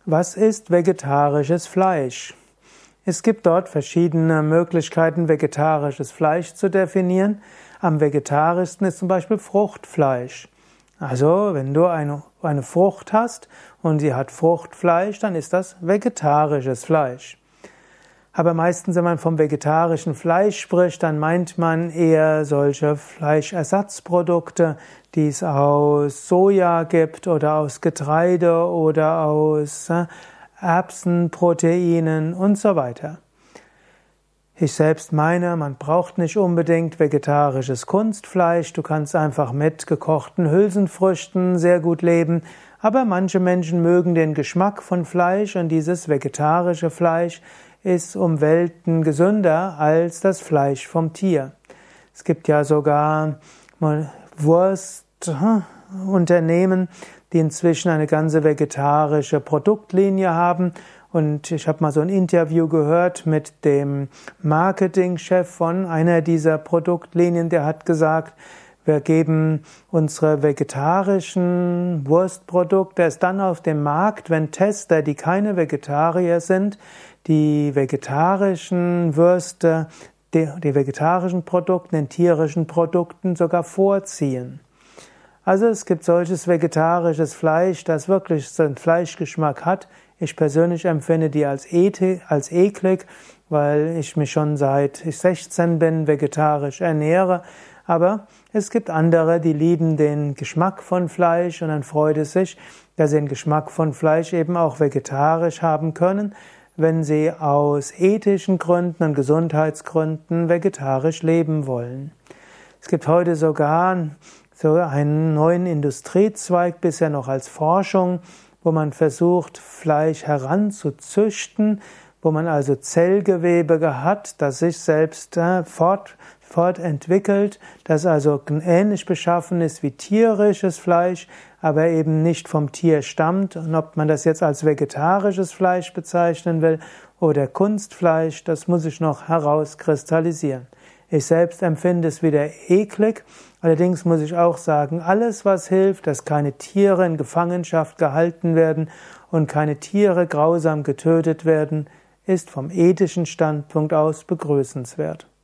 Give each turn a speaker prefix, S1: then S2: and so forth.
S1: Was ist vegetarisches Fleisch? Es gibt dort verschiedene Möglichkeiten, vegetarisches Fleisch zu definieren. Am vegetarischsten ist zum Beispiel Fruchtfleisch. Also, wenn du eine Frucht hast und sie hat Fruchtfleisch, dann ist das vegetarisches Fleisch. Aber meistens, wenn man vom vegetarischen Fleisch spricht, dann meint man eher solche Fleischersatzprodukte, die es aus Soja gibt oder aus Getreide oder aus Erbsenproteinen und so weiter. Ich selbst meine, man braucht nicht unbedingt vegetarisches Kunstfleisch. Du kannst einfach mit gekochten Hülsenfrüchten sehr gut leben. Aber manche Menschen mögen den Geschmack von Fleisch und dieses vegetarische Fleisch ist um Welten gesünder als das Fleisch vom Tier. Es gibt ja sogar Wurstunternehmen, die inzwischen eine ganze vegetarische Produktlinie haben. Und ich habe mal so ein Interview gehört mit dem Marketingchef von einer dieser Produktlinien, der hat gesagt, wir geben unsere vegetarischen Wurstprodukte erst dann auf den Markt, wenn Tester, die keine Vegetarier sind, die vegetarischen Würste, die vegetarischen Produkte den tierischen Produkten sogar vorziehen. Also es gibt solches vegetarisches Fleisch, das wirklich so einen Fleischgeschmack hat. Ich persönlich empfinde die als eklig, weil ich mich schon seit ich 16 bin vegetarisch ernähre. Aber es gibt andere, die lieben den Geschmack von Fleisch und dann freut es sich, dass sie den Geschmack von Fleisch eben auch vegetarisch haben können, wenn sie aus ethischen Gründen und Gesundheitsgründen vegetarisch leben wollen. Es gibt heute sogar so einen neuen Industriezweig, bisher noch als Forschung, wo man versucht, Fleisch heranzuzüchten, wo man also Zellgewebe hat, das sich selbst fortentwickelt, das also ähnlich beschaffen ist wie tierisches Fleisch, aber eben nicht vom Tier stammt. Und ob man das jetzt als vegetarisches Fleisch bezeichnen will oder Kunstfleisch, das muss ich noch herauskristallisieren. Ich selbst empfinde es wieder eklig. Allerdings muss ich auch sagen, alles, was hilft, dass keine Tiere in Gefangenschaft gehalten werden und keine Tiere grausam getötet werden, ist vom ethischen Standpunkt aus begrüßenswert.